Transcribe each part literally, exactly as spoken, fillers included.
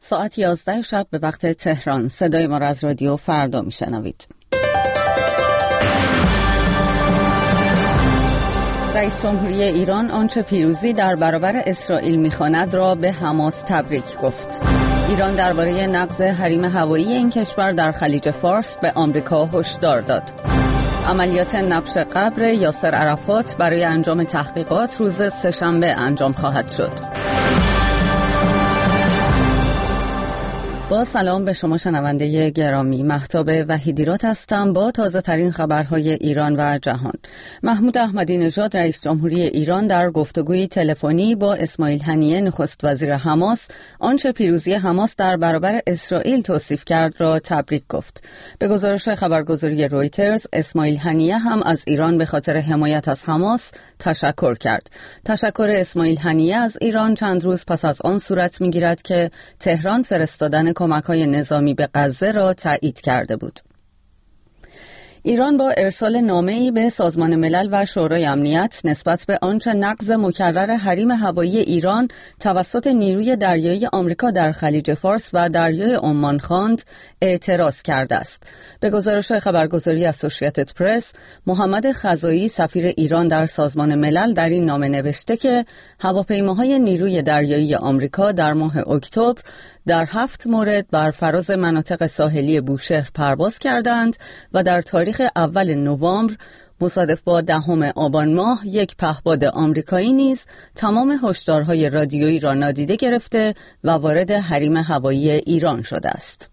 ساعت یازده شب به وقت تهران. صدای ما را از رادیو فردا میشنوید. رئیس جمهوری ایران آنچه پیروزی در برابر اسرائیل می‌خواند را به حماس تبریک گفت. ایران درباره نقض حریم هوایی این کشور در خلیج فارس به آمریکا هشدار داد. عملیات نبش قبر یاسر عرفات برای انجام تحقیقات روز سه‌شنبه انجام خواهد شد. با سلام به شما شنونده گرامی، مهتاب وحیدیرات هستم با تازه ترین خبرهای ایران و جهان. محمود احمدی نژاد رئیس جمهوری ایران در گفتگوی تلفنی با اسماعیل هنیه نخست وزیر حماس آنچه پیروزی حماس در برابر اسرائیل توصیف کرد را تبریک گفت. به گزارش خبرگزاری رویترز، اسماعیل هنیه هم از ایران به خاطر حمایت از حماس تشکر کرد. تشکر اسماعیل هنیه از ایران چند روز پس از آن صورت می‌گیرد که تهران فرستادن کمک‌های نظامی به غزه را تایید کرده بود. ایران با ارسال نامه‌ای به سازمان ملل و شورای امنیت نسبت به آنچه نقض مکرر حریم هوایی ایران توسط نیروی دریایی آمریکا در خلیج فارس و دریای عمان خواند، اعتراض کرده است. به گزارش خبرگزاری اسوسییتد پرس، محمد خزایی سفیر ایران در سازمان ملل در این نامه نوشته که هواپیماهای نیروی دریایی آمریکا در ماه اکتبر در هفت مورد بر فراز مناطق ساحلی بوشهر پرواز کردند و در تاریخ اول نوامبر مصادف با دهم آبان ماه یک پهپاد آمریکایی نیز تمام هشدارهای رادیویی را نادیده گرفته و وارد حریم هوایی ایران شده است.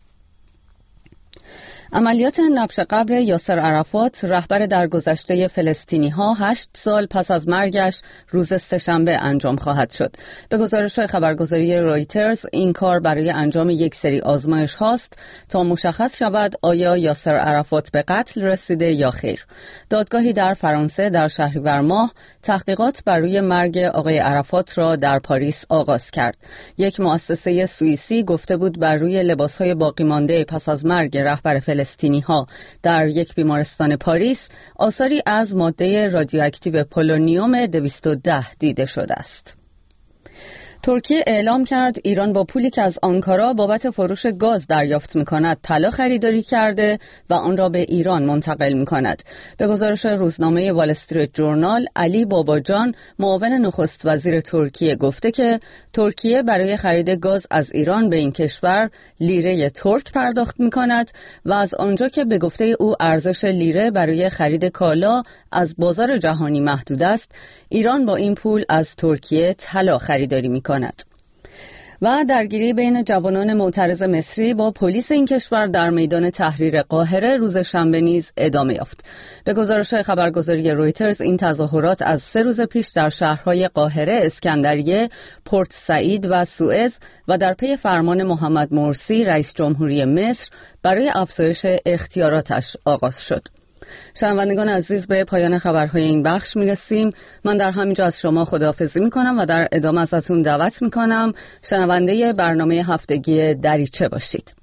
عملیات نبش قبر یاسر عرفات رهبر درگذشته فلسطینی‌ها هشت سال پس از مرگش روز سه‌شنبه انجام خواهد شد. به گزارش خبرگزاری رویترز این کار برای انجام یک سری آزمایش هاست تا مشخص شود آیا یاسر عرفات به قتل رسیده یا خیر. دادگاهی در فرانسه در شهریور ماه تحقیقات بر روی مرگ آقای عرفات را در پاریس آغاز کرد. یک مؤسسه سوئیسی گفته بود بر روی لباس‌های باقی مانده پس از مرگ رهبر فلسطینی ها در یک بیمارستان پاریس آثاری از ماده رادیواکتیو پولونیوم دویست و ده دیده شده است. ترکیه اعلام کرد ایران با پولی که از آنکارا بابت فروش گاز دریافت می‌کند طلا خریداری کرده و آن را به ایران منتقل می‌کند. به گزارش روزنامه وال استریت جورنال، علی باباجان معاون نخست وزیر ترکیه گفته که ترکیه برای خرید گاز از ایران به این کشور لیره ترک پرداخت می‌کند و از آنجا که به گفته او ارزش لیره برای خرید کالا از بازار جهانی محدود است، ایران با این پول از ترکیه طلا خریداری می‌کند. و درگیری بین جوانان معترض مصری با پلیس این کشور در میدان تحریر قاهره روز شنبه نیز ادامه یافت. به گزارش خبرگزاری رویترز این تظاهرات از سه روز پیش در شهرهای قاهره، اسکندریه، پورت سعید و سوئز و در پی فرمان محمد مرسی رئیس جمهوری مصر برای افزایش اختیاراتش آغاز شد. شنوندگان عزیز، به پایان خبرهای این بخش میرسیم. من در همینجا از شما خداحافظی میکنم و در ادامه ازتون دعوت میکنم شنونده برنامه هفتگی دریچه باشید.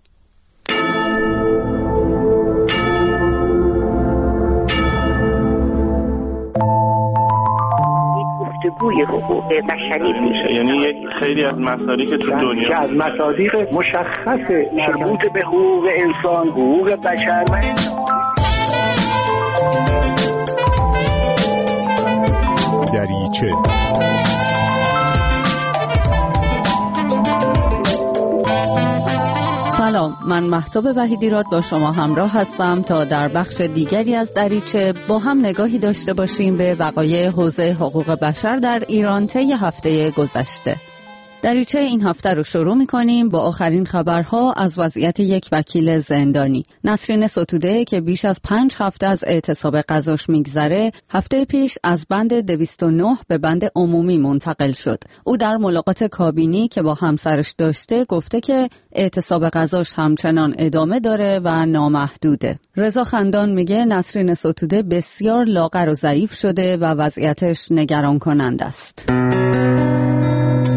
گفتگوی حقوق بشری میشه، یعنی یک خیلی از مصادیق تو دنیا که از مصادیق مشخص مربوط به حقوق انسان، حقوق بشر و دریچه. سلام، من مهتاب وحیدیرات با شما همراه هستم تا در بخش دیگری از دریچه با هم نگاهی داشته باشیم به وقایع حوزه حقوق بشر در ایران طی هفته گذشته. دریچه این هفته رو شروع می‌کنیم با آخرین خبرها از وضعیت یک وکیل زندانی. نسرین ستوده که بیش از پنج هفته از اعتصاب قضاش میگذره، هفته پیش از بند دویست و نه به بند عمومی منتقل شد. او در ملاقات کابینی که با همسرش داشته گفته که اعتصاب قضاش همچنان ادامه داره و نامحدوده. رضا خندان میگه نسرین ستوده بسیار لاغر و ضعیف شده و وضعیتش نگران کننده است.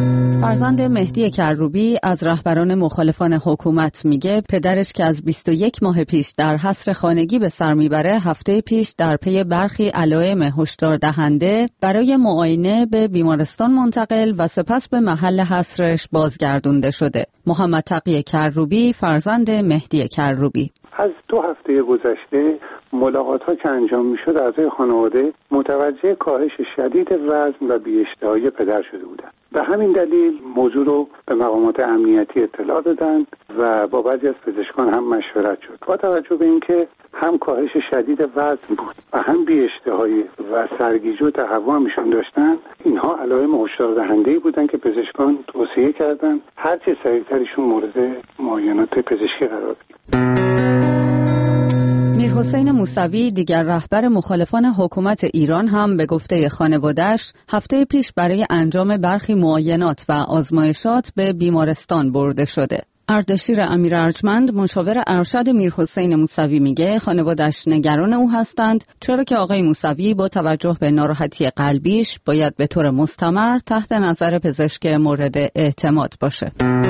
فرزند مهدی کروبی از رهبران مخالفان حکومت میگه پدرش که از بیست و یک ماه پیش در حصر خانگی به سر میبره، هفته پیش در پی برخی علائم هشدار دهنده برای معاینه به بیمارستان منتقل و سپس به محل حصرش بازگردونده شده. محمد تقی کروبی، فرزند مهدی کروبی: از دو هفته گذشته ملاقات ها که انجام می شد اعضای خانواده متوجه کاهش شدید وزن و بی‌اشتهایی پدر شده بودند. به همین دلیل موضوع رو به مقامات امنیتی اطلاع دادند و با بعضی از پزشکان هم مشورت شد. با توجه به اینکه هم کاهش شدید وزن بود و هم بی‌اشتهایی و سرگیجه و تهوع همیشون داشتن، اینها علائم هشدار دهنده‌ای بودن که پزشکان توصیه کردند هر چه سریعترشون مورد معاینات پزشکی قرار بگیرن. میرحسین موسوی، دیگر رهبر مخالفان حکومت ایران، هم به گفته خانواده‌اش هفته پیش برای انجام برخی معاینات و آزمایشات به بیمارستان برده شده. اردشیر امیر ارجمند، مشاور ارشد میرحسین موسوی، میگه خانواده‌اش نگران او هستند، چرا که آقای موسوی با توجه به ناراحتی قلبیش باید به طور مستمر تحت نظر پزشک مورد اعتماد باشه.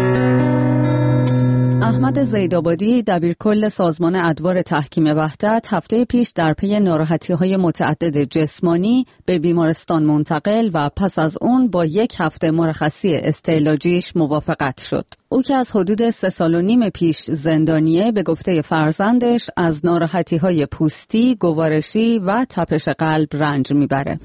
احمد زیدآبادی، دبیرکل سازمان ادوار تحکیم وحدت، هفته پیش در پی ناراحتی‌های متعدد جسمانی به بیمارستان منتقل و پس از اون با یک هفته مرخصی استعلاجیش موافقت شد. او که از حدود سه سال و نیم پیش زندانیه، به گفته فرزندش از ناراحتی‌های پوستی، گوارشی و تپش قلب رنج میبره.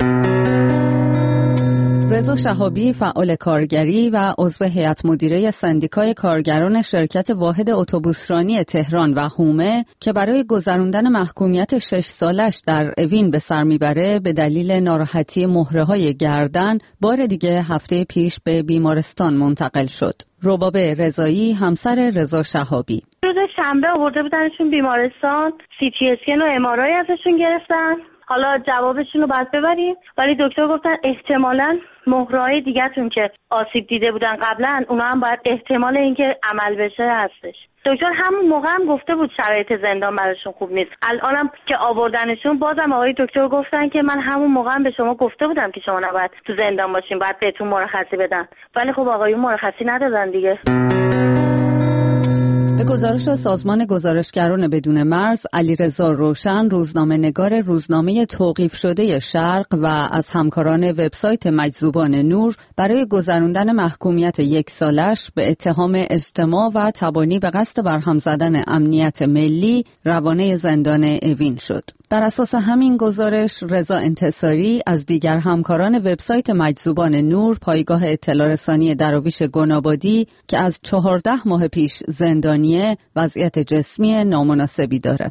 رضا شهابی، فعال کارگری و عضو هیئت مدیره سندیکای کارگران شرکت واحد اتوبوسرانی تهران و هومه، که برای گذراندن محکومیت شش سالش در اوین به سر میبره، به دلیل ناراحتی مهره‌های گردن بار دیگه هفته پیش به بیمارستان منتقل شد. ربابه رضایی، همسر رضا شهابی: روز شنبه آورده بودنشون بیمارستان، سی تی اسکن و ام آر آی ازشون گرفتن. حالا جوابشون رو باید ببریم، ولی دکتر گفتن احتمالاً مهره‌های دیگه‌تون که آسیب دیده بودن قبلا، اونا هم باید احتمال اینکه عمل بشه هستش. دکتر همون موقع هم گفته بود شرایط زندان براشون خوب نیست. الانم که آوردنشون بازم آقای دکتر گفتن که من همون موقع هم به شما گفته بودم که شما نباید تو زندان باشین، باید بهتون مرخصی بدن. ولی خب آقایون مرخصی ندادن دیگه. به گزارش سازمان گزارشگران بدون مرز، علیرضا روشن، روزنامه‌نگار روزنامه توقیف شده شرق و از همکاران وبسایت مجذوبان نور، برای گذراندن محکومیت یک سالش به اتهام اجتماع و تبانی به قصد برهم زدن امنیت ملی روانه زندان اوین شد. بر اساس همین گزارش، رضا انتصاری از دیگر همکاران وبسایت مجذوبان نور، پایگاه اطلاع رسانی دراویش گنابادی، که از چهارده ماه پیش زندانیه، وضعیت جسمی نامناسبی داره.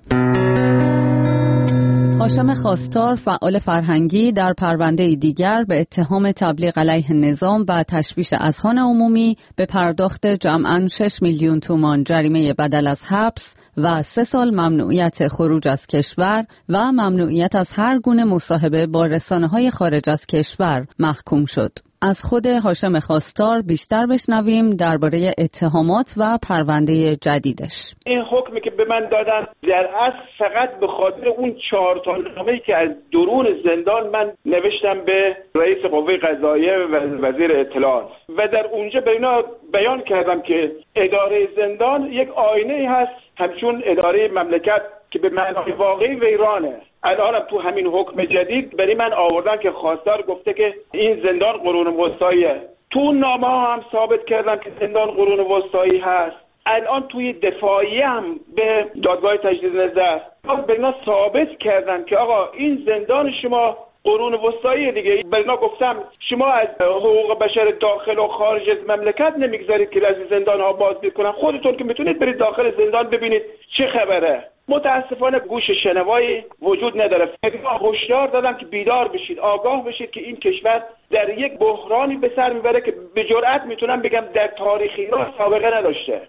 هاشم خواستار، فعال فرهنگی، در پرونده دیگر به اتهام تبلیغ علیه نظام و تشویش اذهان عمومی به پرداخت جمعاً شش میلیون تومان جریمه بدل از حبس و سه سال ممنوعیت خروج از کشور و ممنوعیت از هر گونه مصاحبه با رسانه‌های خارج از کشور محکوم شد. از خود هاشم خواستار بیشتر بشنویم درباره اتهامات و پرونده جدیدش. این حکمی که به من دادن در اصل فقط به خاطر اون چهار تا نامه‌ای که از درون زندان من نوشتم به رئیس قوه قضاییه و وزیر اطلاعات و در اونجا به اینا بیان کردم که اداره زندان یک آینه‌ای هست همچون اداره مملکت که به معنای واقعی ویرانه. الانم تو همین حکم جدید برای من آوردن که خواستار گفته که این زندان قرون وسطاییه. تو نامه ها هم ثابت کردم که زندان قرون وسطایی هست. الان توی دفاعی هم به دادگاه تجدید نظر برنا ثابت کردن که آقا این زندان شما قرون وسطایی دیگه. برنا گفتم شما از حقوق بشر داخل و خارج از مملکت نمیگذارید که از زندان ها باز بکنن، خودتون که میتونید برید داخل زندان ببینید چه خبره. متاسفانه گوش شنوایی وجود نداره. هشدار دادم که بیدار بشید، آگاه بشید که این کشور در یک بحرانی به سر میبره که به جرئت میتونم بگم در تاریخ ایران سابقه نداشته.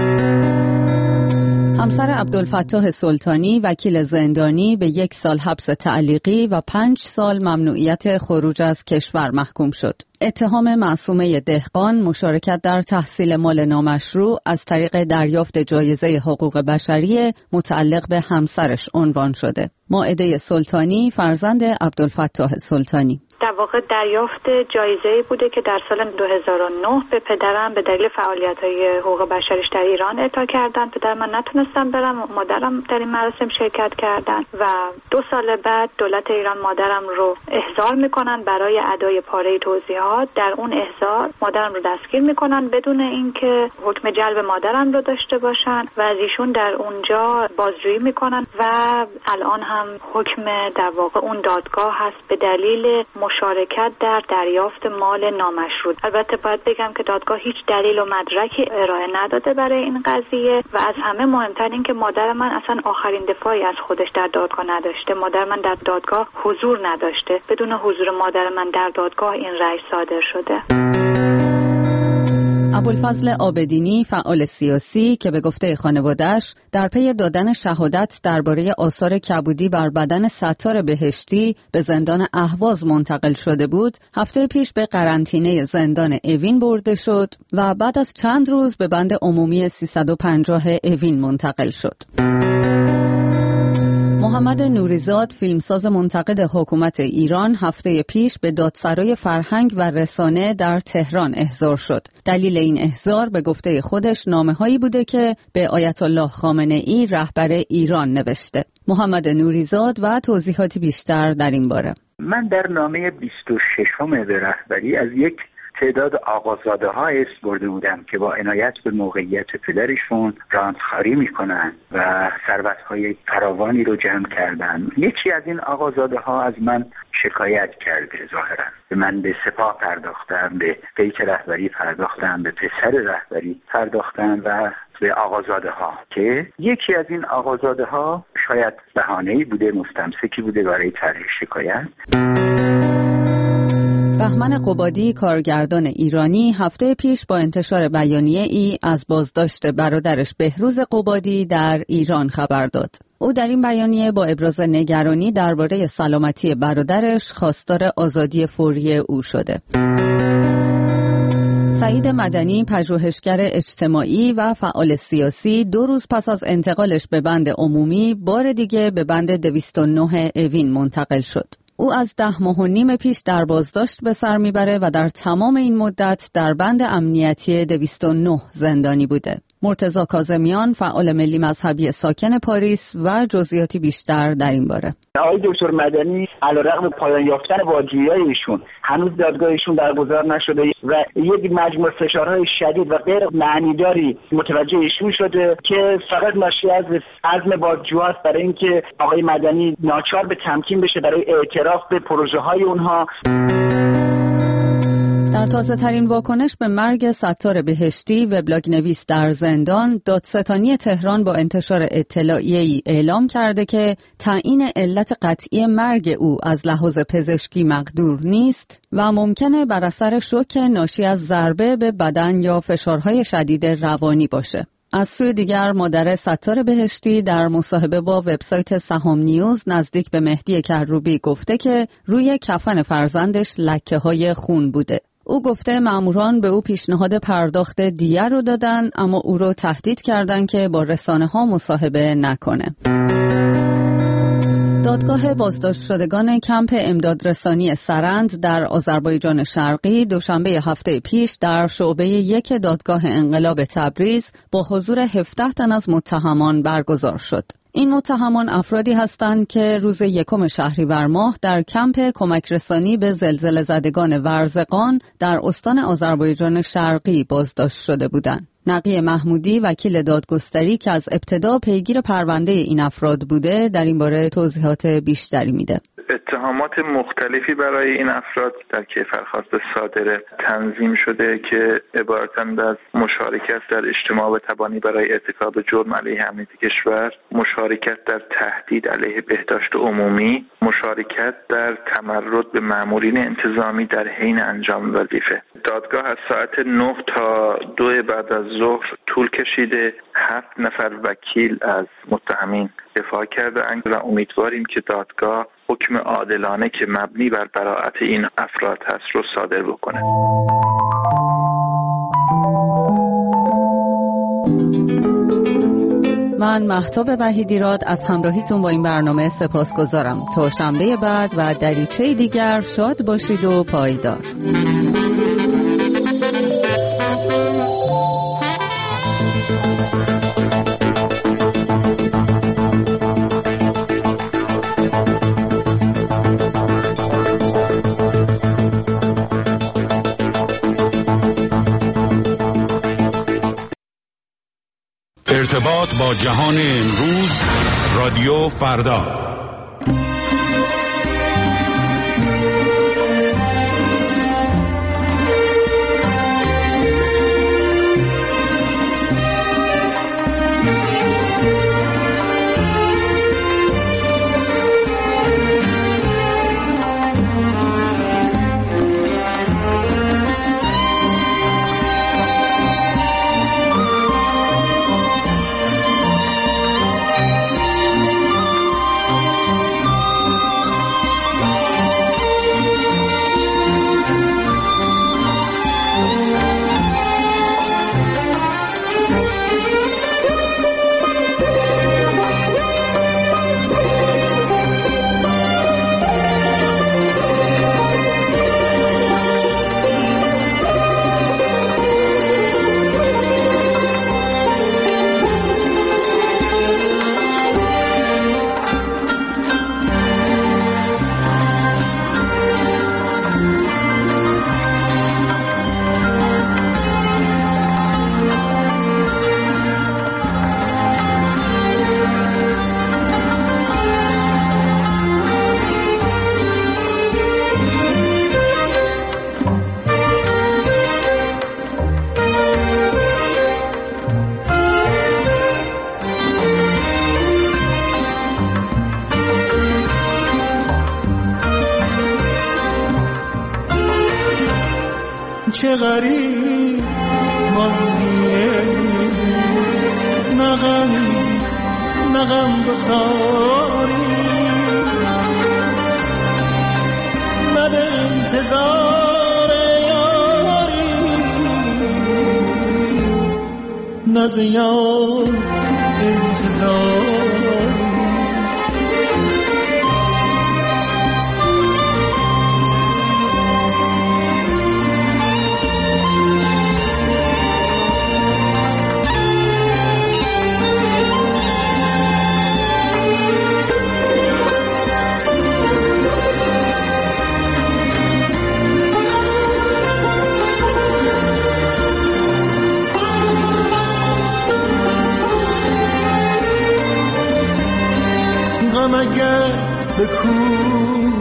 همسر عبدالفتاح سلطانی، وکیل زندانی، به یک سال حبس تعلیقی و پنج سال ممنوعیت خروج از کشور محکوم شد. اتهام معصومه دهقان، مشارکت در تحصیل مال نامشروع از طریق دریافت جایزه حقوق بشری متعلق به همسرش عنوان شده. مائده سلطانی، فرزند عبدالفتاح سلطانی: در در واقع دریافت جایزه‌ای بوده که در سال دو هزار و نه به پدرم به دلیل فعالیت‌های حقوق بشریش در ایران اعطا کردن. پدر من نتونستم برم، مادرم در این مراسم شرکت کردن و دو سال بعد دولت ایران مادرم رو احضار میکنن برای ادای پاره توضیحات. در اون احضار مادرم رو دستگیر میکنن بدون اینکه حکم جلب مادرم رو داشته باشن و از ایشون در اونجا بازجویی میکنن و الان هم حکم در واقع اون دادگاه هست به دلیل مشارکت در دریافت مال نامشروط. البته باید بگم که دادگاه هیچ دلیل و مدرکی ارائه نداده برای این قضیه و از همه مهمتر این که مادر من اصلا آخرین دفاعی از خودش در دادگاه نداشته. مادر من در دادگاه حضور نداشته. بدون حضور مادر من در دادگاه این رأی صادر شده. ابوالفضل عابدینی، فعال سیاسی که به گفته خانواده‌اش در پی دادن شهادت درباره آثار کبودی بر بدن ستار بهشتی به زندان اهواز منتقل شده بود، هفته پیش به قرنطینه زندان اوین برده شد و بعد از چند روز به بند عمومی سیصد و پنجاه اوین منتقل شد. محمد نوریزاد، فیلمساز منتقد حکومت ایران، هفته پیش به دادسرای فرهنگ و رسانه در تهران احضار شد. دلیل این احضار به گفته خودش نامه‌هایی بوده که به آیت الله خامنه‌ای رهبر ایران نوشته. محمد نوریزاد و توضیحاتی بیشتر در این باره. من در نامه بیست و ششم به رهبری از یک تعداد آقازاده ها اسم برده بودم که با عنایت به موقعیت پدرشون رانتخاری میکنن و ثروت های فراوانی رو جمع کردن. یکی از این آقازاده ها از من شکایت کرده، ظاهرا به من به سپاه پرداختن، به پیک رهبری پرداختن، به پسر رهبری پرداختن و به آقازاده ها که یکی از این آقازاده ها شاید بهانه‌ای بوده، مستمسکی بوده برای طرح شکایت. بهمن قبادی، کارگردان ایرانی، هفته پیش با انتشار بیانیه ای از بازداشت برادرش بهروز قبادی در ایران خبر داد. او در این بیانیه با ابراز نگرانی درباره سلامتی برادرش خواستار آزادی فوری او شده. سعید مدنی، پژوهشگر اجتماعی و فعال سیاسی، دو روز پس از انتقالش به بند عمومی بار دیگه به بند دویست و نه اوین منتقل شد. او از ده ماه و نیم پیش در بازداشت به سر میبره و در تمام این مدت در بند امنیتی دویست و نه زندانی بوده. مرتضی کاظمیان، فعال ملی مذهبی ساکن پاریس و جزئیاتی بیشتر در این باره. آقای دکتر مدنی علیرغم پایان یافتن بازجویی‌های ایشون هنوز دادگاهشون برگزار نشده و یک مجموعه فشارهای شدید و غیر معنیداری متوجه ایشون شده که فقط ناشی از عزم بازجوهاست برای اینکه آقای مدنی ناچار به تمکین بشه برای اعتراف به پروژه‌های اونها. در تازه ترین واکنش به مرگ ستار بهشتی، وبلاگ نویس در زندان، دادستانی تهران با انتشار اطلاعیه‌ای اعلام کرده که تعیین علت قطعی مرگ او از لحاظ پزشکی مقدور نیست و ممکنه بر اثر شوک ناشی از ضربه به بدن یا فشارهای شدید روانی باشه. از سوی دیگر مادر ستار بهشتی در مصاحبه با وبسایت سهام نیوز نزدیک به مهدی کروبی گفته که روی کفن فرزندش لکه‌های خون بوده. او گفته ماموران به او پیشنهاد پرداخت دیه رو دادن، اما او رو تهدید کردن که با رسانه‌ها مصاحبه نکنه. دادگاه بازداشت شدگان کمپ امدادرسانی سرند در آذربایجان شرقی دوشنبه هفته پیش در شعبه یک دادگاه انقلاب تبریز با حضور هفده تن از متهمان برگزار شد. این متهمان افرادی هستند که روز یکم شهریور ماه در کمپ کمک رسانی به زلزله زدگان ورزقان در استان آذربایجان شرقی بازداشت شده بودند. نقی محمودی، وکیل دادگستری که از ابتدا پیگیر پرونده این افراد بوده، در این باره توضیحات بیشتری میده. اتهامات مختلفی برای این افراد در کیفرخواست صادره تنظیم شده که عبارتند از مشارکت در اجتماع و تبانی برای ارتکاب جرم علیه امنیت کشور، مشارکت در تهدید علیه بهداشت عمومی، مشارکت در تمرد به مامورین انتظامی در حین انجام وظیفه. دادگاه از ساعت نه تا دو بعد از ظهر طول کشیده. هفت نفر وکیل از متهمین دفاع کردند و امیدواریم که دادگاه حکم عادلانه که مبنی بر براءت این افراد هست رو صادر بکنه. من مهتاب وحیدیراد از همراهیتون با این برنامه سپاسگزارم. تا شنبه بعد و دریچه دیگر شاد باشید و پایدار. ارتباط با جهان امروز، رادیو فردا. چه غریب ماندیه نغمی نغم بساری نه به انتظار یاری نه زیان انتظاری اگر به کور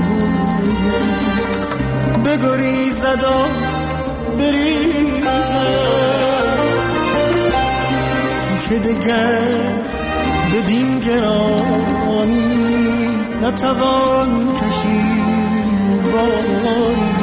بگریزد و بریزد که دگر بدین گرانی نتوان کشید باری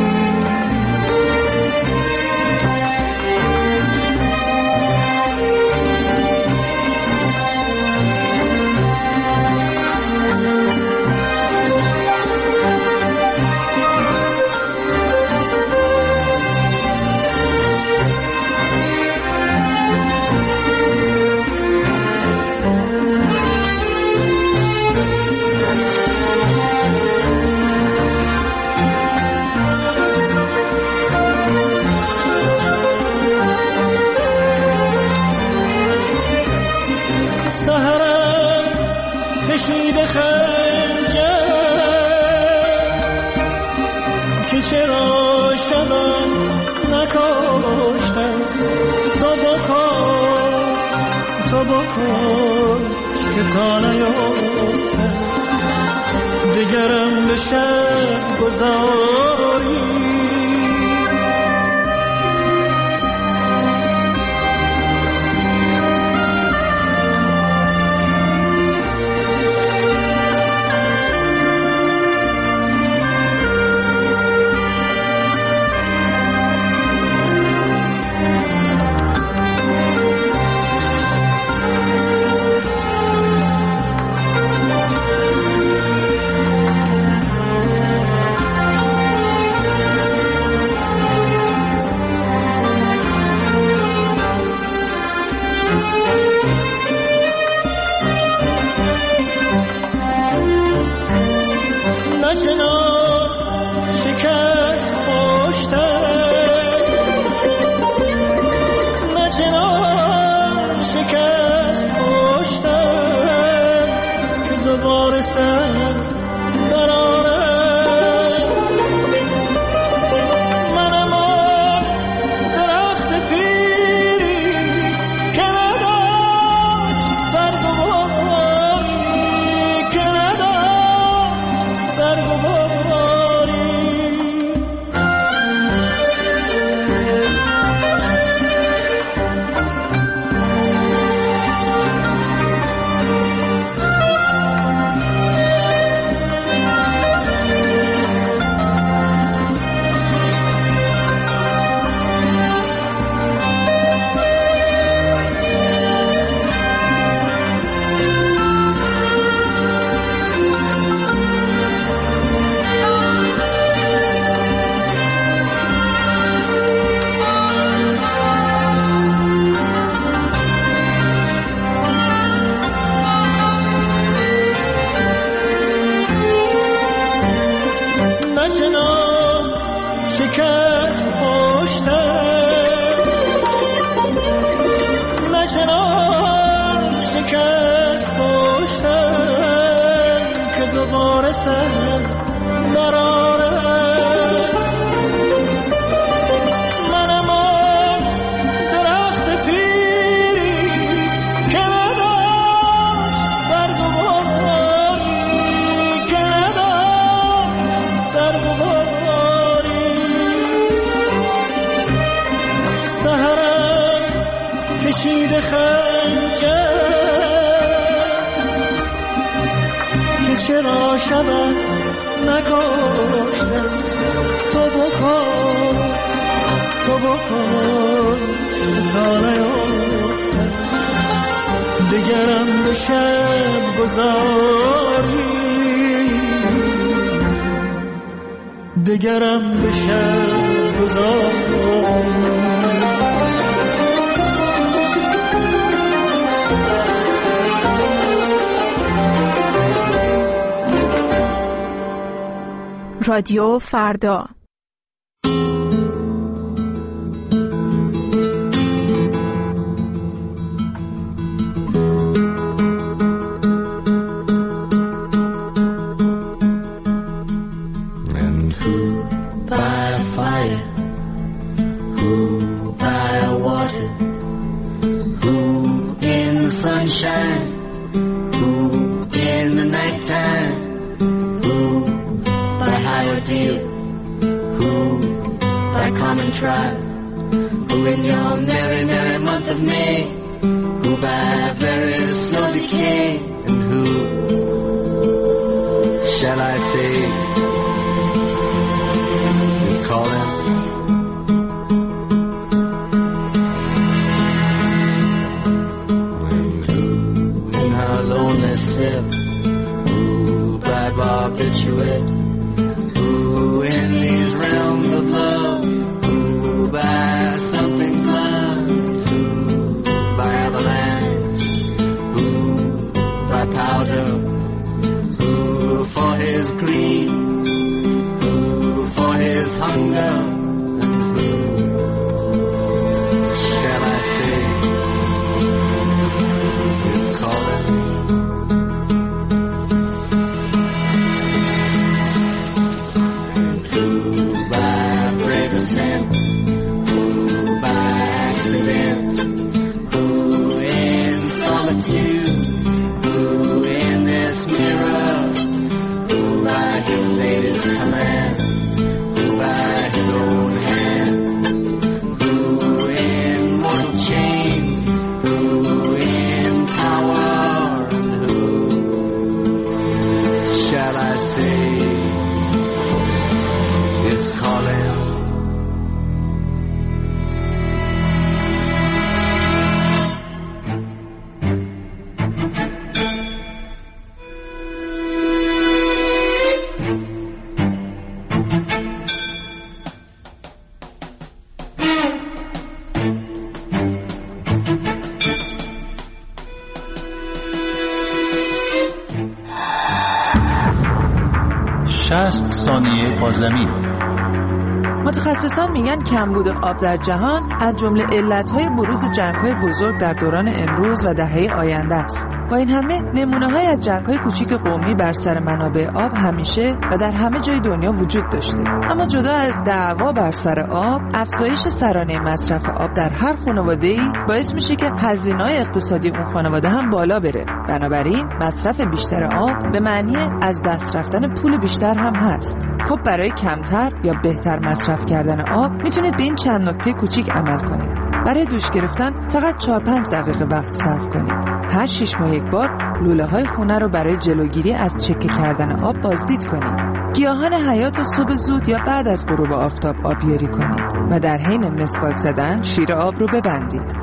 کشیده خنجر که چرا شبت نکاشتت تا بکن تا بکن که تا نیافته دگرم به شب گذاری سر برارد. منم آن درخت پیری که نداشت برگ و باری، که نداشت برگ و باری. سحرم کشیده خنجر که چرا شبم نکاشتت. تو بکن تو بکن که تا نیفتد دگرم به شب گذاری، دگرم به شب گذاری. رادیو فردا. And who by a fire, who by a water, who in the sunshine, who in the nighttime, who by high ordeal, who by common trial, who in your merry, merry month of May, who by very slow decay, and who shall I say is calling? And who in her lonely slip, who by barbiturate, who in these realms of love, who by something blood, who by avalanche, who by powder, who for his greed, who for his hunger, and who shall I say is calling? Who in this mirror, who by his latest command, who by his own hand, who in mortal chains, who in power, and who shall I say is calling? شصت ثانیه با زمین. متخصصان میگن کمبود آب در جهان از جمله علتهای بروز جنگ‌های بزرگ در دوران امروز و دهه آینده است. با این همه نمونه‌های از جنگ‌های کوچیک قومی بر سر منابع آب همیشه و در همه جای دنیا وجود داشته. اما جدا از دعوا بر سر آب، افزایش سرانه مصرف آب در هر خانواده‌ای باعث میشه که هزینه‌های اقتصادی اون خانواده هم بالا بره. بنابراین مصرف بیشتر آب به معنی از دست رفتن پول بیشتر هم هست. خب برای کمتر یا بهتر مصرف کردن آب میتونید به این چند نکته کوچیک عمل کنید. برای دوش گرفتن فقط چهار پنج دقیقه وقت صرف کنید. هر شش ماه یک بار لوله های خونه رو برای جلوگیری از چکه کردن آب بازدید کنید. گیاهان حیات رو صبح زود یا بعد از غروب آفتاب آبیاری کنید و در حین مسواک زدن شیر آب رو ببندید.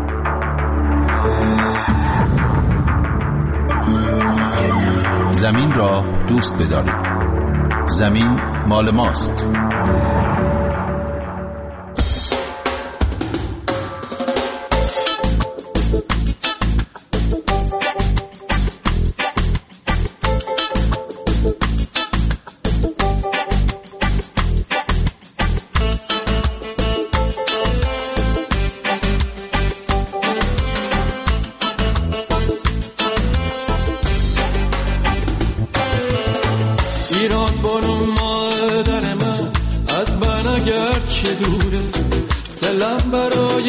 زمین را دوست بدارید. زمین مال ماست.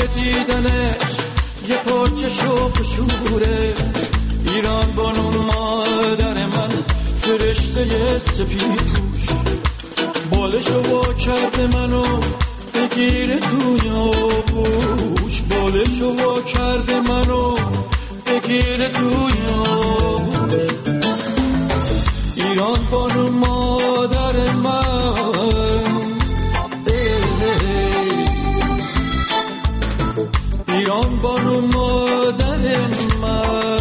دیدنش یه پاچه شوق شوره. ایران بانو مادر من فرشته سفید پوش، بالشو وا کرده منو بگیره توی آغوش، بالشو وا کرده منو بگیره توی آغوش. ایران بانو مادر من، ایران بانو مادر من.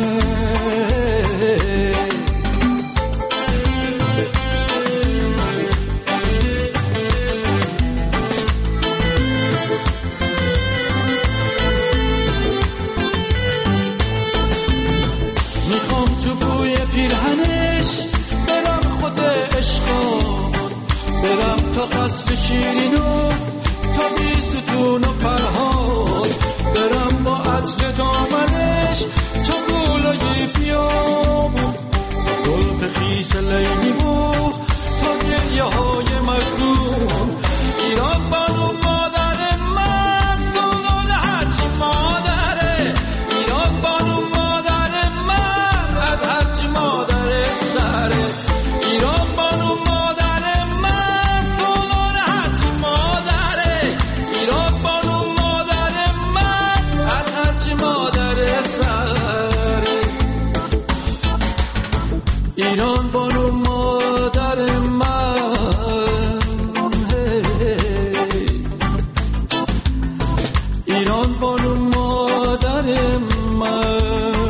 میخوام تو بوی پیرهنش برم خود عشقا، برم تا قصر شیرینو تا بیستون و فرهاد، برم با عطر دامنش تا گلای بیابون، زلف خیس لیلی بود تا گریه های مجنون. ایران بانو مادر من، سنون هرچی مادره. ایران بانو مادر من، از هرچی مادر سره. ایران بانو مادر من، سنون هرچی مادره. ایران بانو مادر من، از هرچی مادر سره. ایران بانو مادر من، ایران بانو مادر من.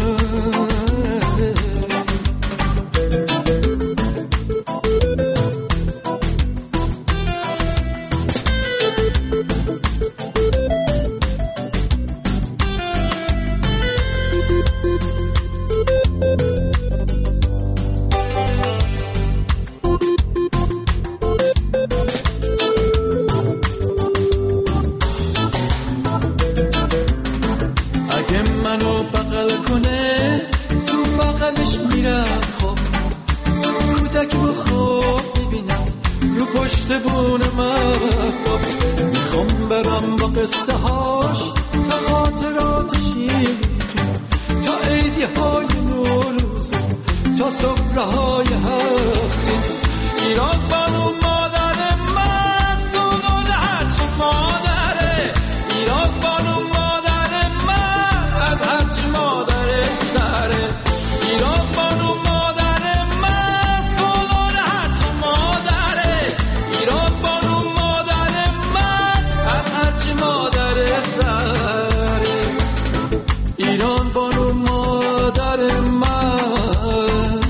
اگه منو بغل کنه تو بغلش میرم، خب کودک رو خواب ببینم رو پشت بون مهتاب. میخوام برم با قصه هاش تا خاطرات شیرین، تا عیدی های نوروز، تا سفره های هفتین. ایران بانو مادر من، سنون هرچی مادره. ایران بانو مادر من، از هرچی مادر سره. ایران بانو مادر من، سنون هرچی مادره. ایران بانو مادر من، از هرچی مادر سره. ایران بانو مادر من،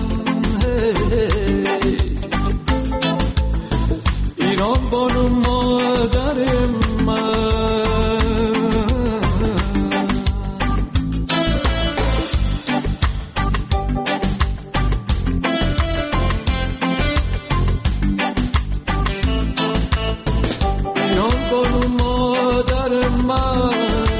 ایران بانو مادر من. ایران بانو مادر من.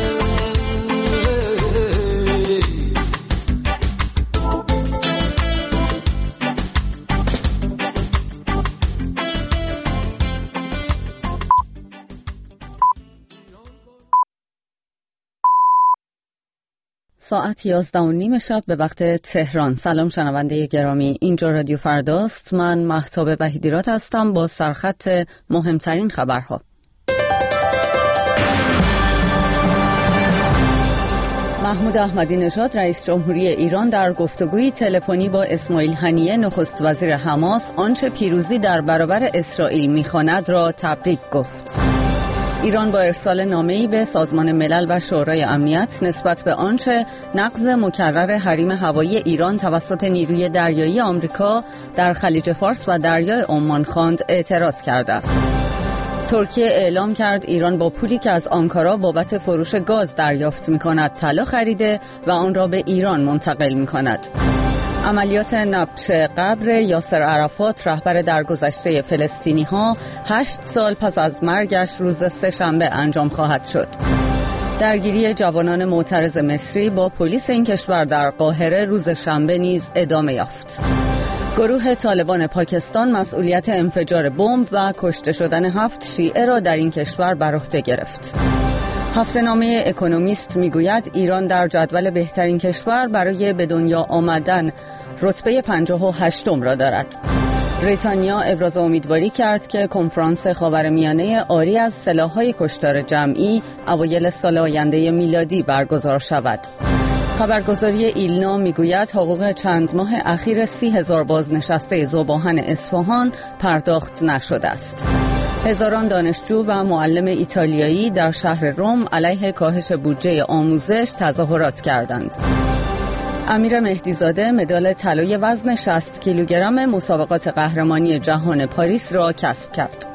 ساعت یازده و نیم شب به وقت تهران. سلام شنونده گرامی، اینجا رادیو فرداست. من مهتاب وحیدیرات هستم با سرخط مهمترین خبرها. محمود احمدی نژاد رئیس جمهوری ایران در گفتگوی تلفنی با اسماعیل هنیه نخست وزیر حماس آنچه پیروزی در برابر اسرائیل می‌خواند را تبریک گفت. ایران با ارسال نامه‌ای به سازمان ملل و شورای امنیت نسبت به آنچه نقض مکرر حریم هوایی ایران توسط نیروی دریایی آمریکا در خلیج فارس و دریای عمان خواند اعتراض کرده است. ترکیه اعلام کرد ایران با پولی که از آنکارا بابت فروش گاز دریافت می‌کند طلا خریده و آن را به ایران منتقل می‌کند. عملیات نبش قبر یاسر عرفات رهبر درگذشته فلسطینی‌ها هشت سال پس از مرگش روز سه‌شنبه انجام خواهد شد. درگیری جوانان معترض مصری با پلیس این کشور در قاهره روز شنبه نیز ادامه یافت. گروه طالبان پاکستان مسئولیت انفجار بمب و کشته شدن هفت شیعه را در این کشور بر عهده گرفت. هفته‌نامه اکونومیست میگوید ایران در جدول بهترین کشور برای به دنیا آمدن رتبه پنجاه و هشتم را دارد. بریتانیا ابراز امیدواری کرد که کنفرانس خاورمیانه عاری از سلاح‌های کشتار جمعی اوایل سال آینده میلادی برگزار شود. خبرگزاری ایلنا میگوید حقوق چند ماه اخیر سی هزار بازنشسته ذوباهن اصفهان پرداخت نشده است. هزاران دانشجو و معلم ایتالیایی در شهر روم علیه کاهش بودجه آموزش تظاهرات کردند. امیر مهدیزاده مدال طلای وزن شصت کیلوگرم مسابقات قهرمانی جهان پاریس را کسب کرد.